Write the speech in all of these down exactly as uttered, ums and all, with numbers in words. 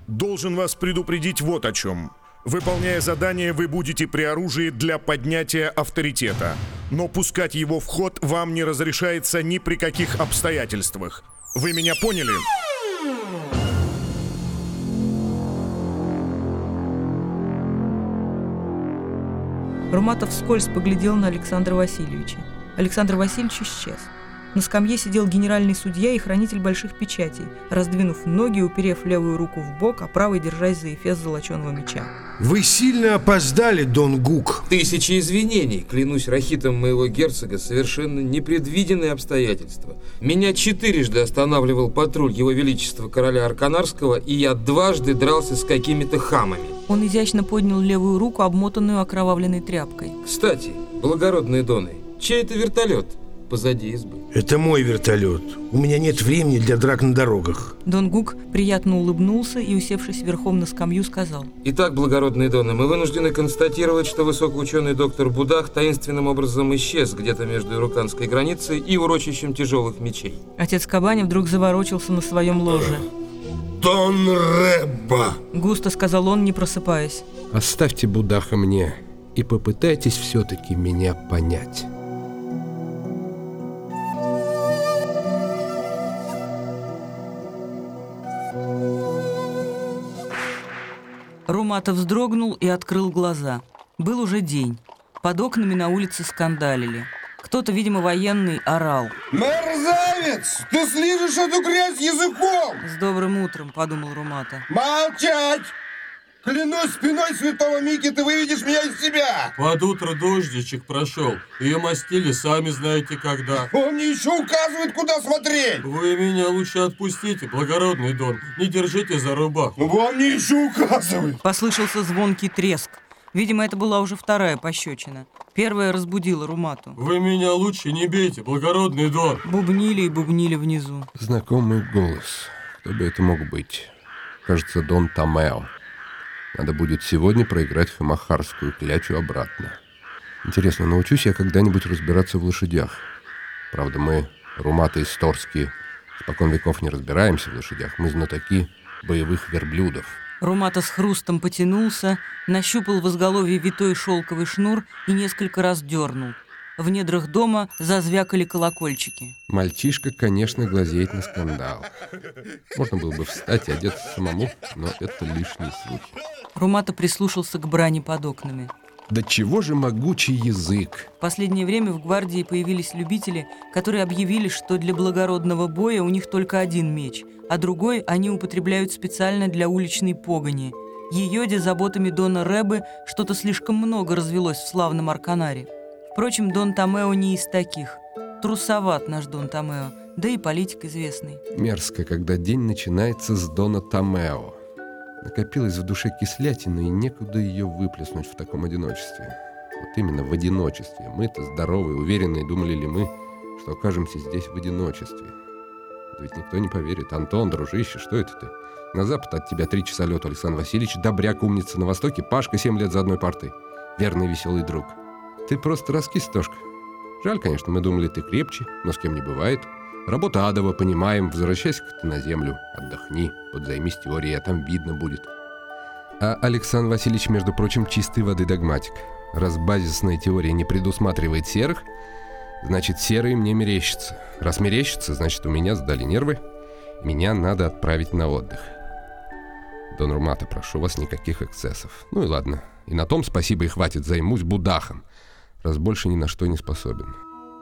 Должен вас предупредить вот о чем. Выполняя задание, вы будете при оружии для поднятия авторитета. Но пускать его в ход вам не разрешается ни при каких обстоятельствах. Вы меня поняли? Руматов вскользь поглядел на Александра Васильевича. Александр Васильевич исчез. На скамье сидел генеральный судья и хранитель больших печатей, раздвинув ноги, уперев левую руку в бок, а правой держась за эфес золоченого меча. Вы сильно опоздали, Дон Гук. Тысячи извинений, клянусь рахитом моего герцога, совершенно непредвиденные обстоятельства. Меня четырежды останавливал патруль его величества короля Арканарского, и я дважды дрался с какими-то хамами. Он изящно поднял левую руку, обмотанную окровавленной тряпкой. Кстати, благородные доны, чей это вертолет позади избы? Это мой вертолет. У меня нет времени для драк на дорогах. Дон Гук приятно улыбнулся и, усевшись верхом на скамью, сказал: Итак, благородные доны, мы вынуждены констатировать, что высокоученый доктор Будах таинственным образом исчез где-то между ируканской границей и урочищем тяжелых мечей. Отец Кабани вдруг заворочился на своем ложе. Дон Рэбба! Густо сказал он, не просыпаясь. Оставьте Будаха мне и попытайтесь все-таки меня понять. Руматов вздрогнул и открыл глаза. Был уже день. Под окнами на улице скандалили. Кто-то, видимо, военный, орал. Мерзавец! Ты слижешь эту грязь языком! С добрым утром, подумал Румата. Молчать! Клянусь спиной святого Мики, ты выведешь меня из себя! Под утро дождичек прошел. Ее мастили сами знаете когда. Он мне еще указывает, куда смотреть! Вы меня лучше отпустите, благородный Дон. Не держите за рубаху. Он мне еще указывает! Послышался звонкий треск. Видимо, это была уже вторая пощечина. Первая разбудила Румату. Вы меня лучше не бейте, благородный Дон. Бубнили и бубнили внизу. Знакомый голос. Кто бы это мог быть? Кажется, Дон Томео. Надо будет сегодня проиграть хамахарскую клячу обратно. Интересно, научусь я когда-нибудь разбираться в лошадях? Правда, мы, Руматы и Сторские, спокон веков не разбираемся в лошадях. Мы знатоки боевых верблюдов. Румата с хрустом потянулся, нащупал в изголовье витой шелковый шнур и несколько раз дернул. В недрах дома зазвякали колокольчики. Мальчишка, конечно, глазеет на скандал. Можно было бы встать и одеться самому, но это лишние слухи. Румата прислушался к брани под окнами. Да чего же могучий язык! В последнее время в гвардии появились любители, которые объявили, что для благородного боя у них только один меч, а другой они употребляют специально для уличной погони. Ее заботами Дона Рэббы что-то слишком много развелось в славном Арканаре. Впрочем, Дон Томео не из таких. Трусоват наш Дон Томео, да и политик известный. Мерзко, когда день начинается с Дона Томео. Накопилась в душе кислятина, и некуда ее выплеснуть в таком одиночестве. Вот именно в одиночестве. Мы-то здоровые, уверенные, думали ли мы, что окажемся здесь в одиночестве. Да ведь никто не поверит. Антон, дружище, что это ты? На запад от тебя три часа лету, Александр Васильевич, добряк умница на востоке, Пашка семь лет за одной партой. Верный веселый друг. Ты просто раскис, Тошка. Жаль, конечно, мы думали, ты крепче, но с кем не бывает. Работа адова, понимаем. Возвращайся-ка ты на землю, отдохни, подзаймись теорией, а там видно будет. А Александр Васильевич, между прочим, чистой воды догматик. Раз базисная теория не предусматривает серых, значит, серые мне мерещатся. Раз мерещатся, значит, у меня сдали нервы. Меня надо отправить на отдых. Дон Румата, прошу вас, никаких эксцессов. Ну и ладно. И на том спасибо и хватит, займусь Будахом, раз больше ни на что не способен.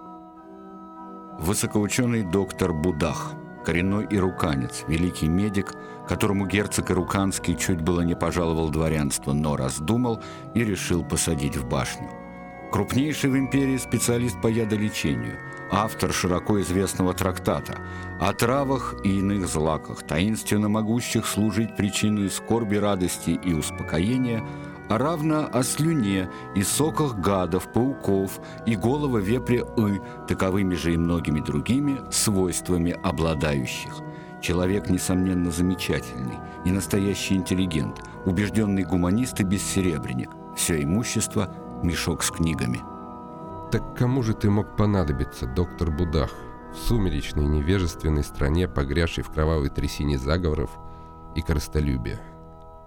Высокоученый доктор Будах, коренной ируканец, великий медик, которому герцог Ируканский чуть было не пожаловал дворянство, но раздумал и решил посадить в башню. Крупнейший в империи специалист по ядолечению, автор широко известного трактата о травах и иных злаках, таинственно могущих служить причиной скорби, радости и успокоения, а равно о слюне и соках гадов, пауков и голова вепря «ы», таковыми же и многими другими свойствами обладающих. Человек, несомненно, замечательный и настоящий интеллигент, убежденный гуманист и бессеребренник. Все имущество – мешок с книгами. Так кому же ты мог понадобиться, доктор Будах, в сумеречной невежественной стране, погрязшей в кровавой трясине заговоров и корыстолюбия?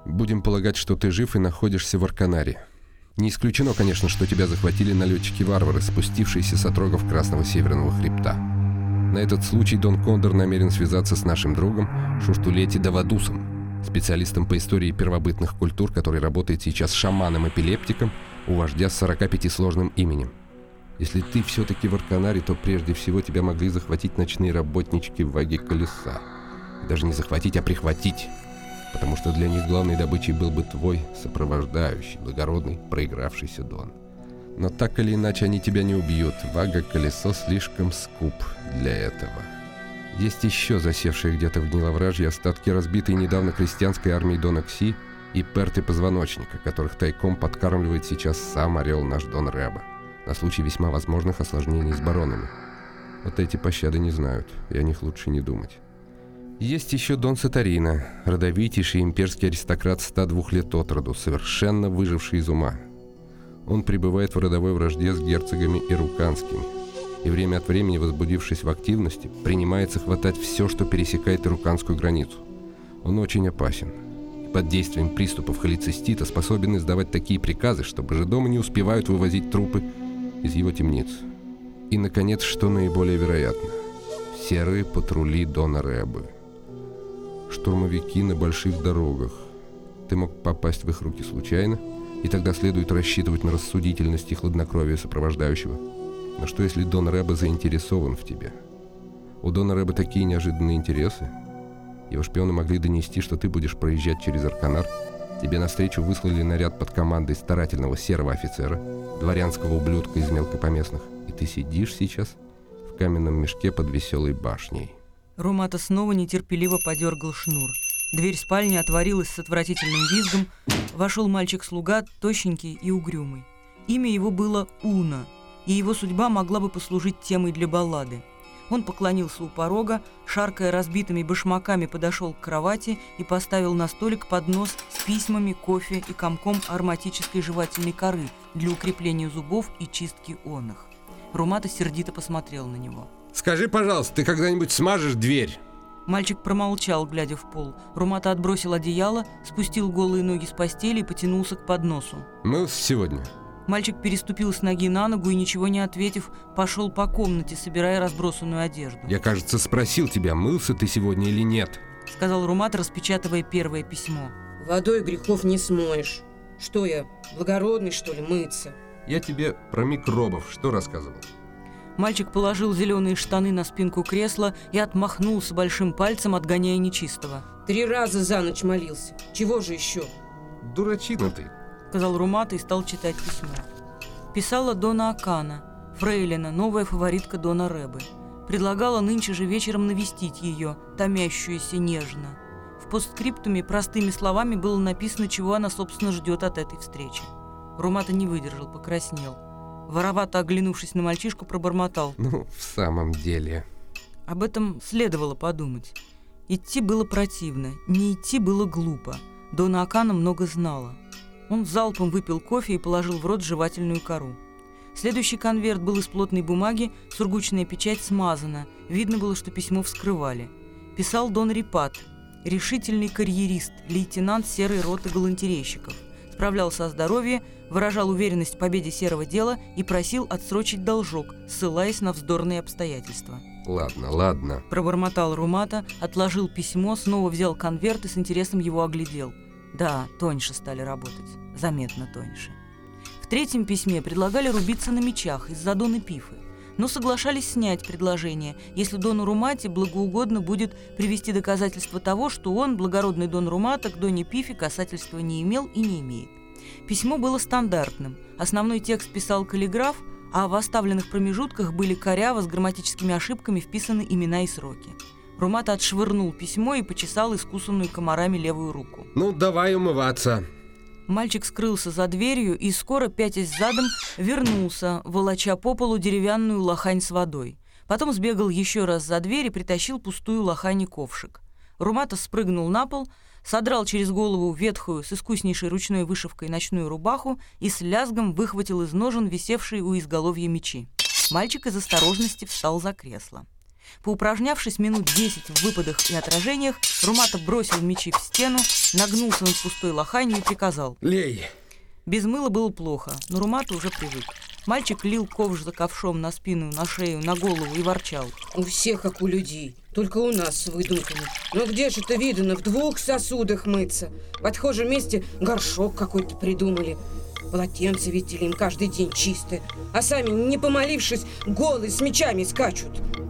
Будем полагать, что ты жив и находишься в Арканаре. Не исключено, конечно, что тебя захватили налетчики-варвары, спустившиеся с отрогов Красного Северного Хребта. На этот случай Дон Кондор намерен связаться с нашим другом Шуштулети Давадусом, специалистом по истории первобытных культур, который работает сейчас шаманом-эпилептиком у вождя с сорока пяти сложным именем. Если ты все-таки в Арканаре, то прежде всего тебя могли захватить ночные работнички в Ваге Колеса. Даже не захватить, а прихватить. Потому что для них главной добычей был бы твой сопровождающий, благородный, проигравшийся Дон. Но так или иначе они тебя не убьют. Вага Колесо слишком скуп для этого. Есть еще засевшие где-то в Гниловражье остатки разбитой недавно крестьянской армии Дона Кси и перты позвоночника, которых тайком подкармливает сейчас сам орел наш Дон Рэба, на случай весьма возможных осложнений с баронами. Вот эти пощады не знают, и о них лучше не думать. Есть еще Дон Сатарина, родовитейший имперский аристократ ста двух лет от роду, совершенно выживший из ума. Он пребывает в родовой вражде с герцогами ируканскими, и время от времени, возбудившись в активности, принимается хватать все, что пересекает ируканскую границу. Он очень опасен, и под действием приступов холецистита способен издавать такие приказы, что божедомы не успевают вывозить трупы из его темниц. И, наконец, что наиболее вероятно, серые патрули Дона Рэбы. Штурмовики на больших дорогах. Ты мог попасть в их руки случайно, и тогда следует рассчитывать на рассудительность и хладнокровие сопровождающего. Но что, если Дон Рэба заинтересован в тебе? У Дона Рэба такие неожиданные интересы. Его шпионы могли донести, что ты будешь проезжать через Арканар. Тебе навстречу выслали наряд под командой старательного серого офицера, дворянского ублюдка из мелкопоместных, и ты сидишь сейчас в каменном мешке под веселой башней. Румата снова нетерпеливо подергал шнур. Дверь спальни отворилась с отвратительным визгом. Вошел мальчик-слуга, тощенький и угрюмый. Имя его было Уна, и его судьба могла бы послужить темой для баллады. Он поклонился у порога, шаркая разбитыми башмаками подошел к кровати и поставил на столик поднос с письмами, кофе и комком ароматической жевательной коры для укрепления зубов и чистки оных. Румата сердито посмотрел на него. «Скажи, пожалуйста, ты когда-нибудь смажешь дверь?» Мальчик промолчал, глядя в пол. Румата отбросил одеяло, спустил голые ноги с постели и потянулся к подносу. «Мылся сегодня?» Мальчик переступил с ноги на ногу и, ничего не ответив, пошел по комнате, собирая разбросанную одежду. «Я, кажется, спросил тебя, мылся ты сегодня или нет?» — сказал Румата, распечатывая первое письмо. «Водой грехов не смоешь. Что я, благородный, что ли, мыться?» «Я тебе про микробов что рассказывал?» Мальчик положил зеленые штаны на спинку кресла и отмахнулся большим пальцем, отгоняя нечистого. «Три раза за ночь молился. Чего же еще?» «Дурачина ты», — сказал Румата и стал читать письмо. Писала Дона Акана, фрейлина, новая фаворитка Дона Рэбы. Предлагала нынче же вечером навестить ее, томящуюся нежно. В постскриптуме простыми словами было написано, чего она, собственно, ждет от этой встречи. Румата не выдержал, покраснел. Воровато оглянувшись на мальчишку, пробормотал. «Ну, в самом деле...» Об этом следовало подумать. Идти было противно, не идти было глупо. Дона Акана много знала. Он залпом выпил кофе и положил в рот жевательную кору. Следующий конверт был из плотной бумаги, сургучная печать смазана. Видно было, что письмо вскрывали. Писал Дон Рипат, решительный карьерист, лейтенант серой роты галантерейщиков. Справлялся о здоровье, выражал уверенность в победе серого дела и просил отсрочить должок, ссылаясь на вздорные обстоятельства. «Ладно, ладно», — пробормотал Румата, отложил письмо, снова взял конверт и с интересом его оглядел. Да, тоньше стали работать, заметно тоньше. В третьем письме предлагали рубиться на мечах из-за Доны Пифы, но соглашались снять предложение, если Дону Румате благоугодно будет привести доказательства того, что он, благородный Дон Румата, к Доне Пифе касательства не имел и не имеет. Письмо было стандартным. Основной текст писал каллиграф, а в оставленных промежутках были коряво с грамматическими ошибками вписаны имена и сроки. Румата отшвырнул письмо и почесал искусанную комарами левую руку. «Ну, давай умываться». Мальчик скрылся за дверью и скоро, пятясь задом, вернулся, волоча по полу деревянную лохань с водой. Потом сбегал еще раз за дверь и притащил пустую лохань и ковшик. Румата спрыгнул на пол, содрал через голову ветхую с искуснейшей ручной вышивкой ночную рубаху и с лязгом выхватил из ножен висевшие у изголовья мечи. Мальчик из осторожности встал за кресло. Поупражнявшись минут десять в выпадах и отражениях, Румата бросил мечи в стену, нагнулся над пустой лоханью и приказал: «Лей!» Без мыла было плохо, но Румата уже привык. Мальчик лил ковш за ковшом на спину, на шею, на голову и ворчал. У всех, как у людей, только у нас с выдумками. Но где же это видано в двух сосудах мыться? В отхожем месте горшок какой-то придумали. Полотенце ведь им каждый день чистое. А сами, не помолившись, голые с мечами скачут.